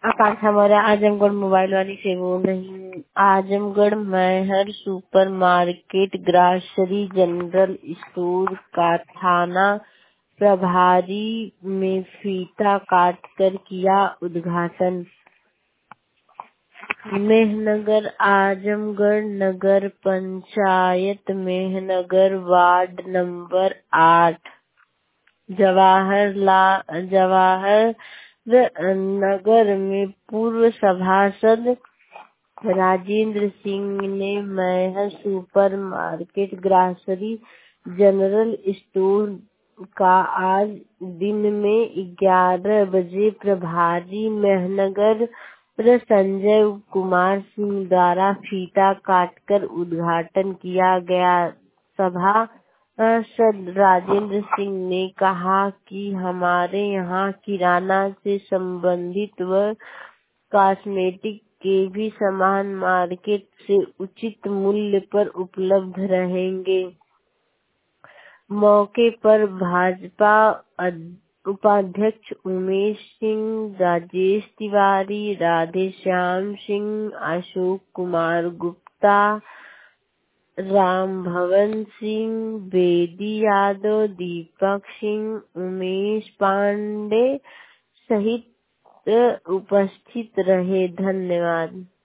आकांक्षा Maurya Azamgarh mobile वाली से बोल रही हूँ। Azamgarh Maihar super market grocery general store का थाना प्रभारी में फीता काटकर किया उद्घाटन। मेहनगर आजमगढ़ नगर पंचायत मेहनगर वार्ड नंबर 8 जवाहर नगर में पूर्व सभासद राजेंद्र सिंह ने Maihar super market grocery general store का आज दिन में 11 बजे प्रभारी मेहनगर संजय कुमार सिंह द्वारा फीता काटकर उद्घाटन किया गया। सभासद राजेंद्र सिंह ने कहा कि हमारे यहाँ किराना से संबंधित व कॉस्मेटिक के भी सामान मार्केट से उचित मूल्य पर उपलब्ध रहेंगे। मौके पर भाजपा उपाध्यक्ष उमेश सिंह, राजेश तिवारी, राधेश्याम सिंह, अशोक कुमार गुप्ता, राम भवन सिंह, बेदी यादव, दीपक सिंह, उमेश पांडे सहित उपस्थित रहे। धन्यवाद।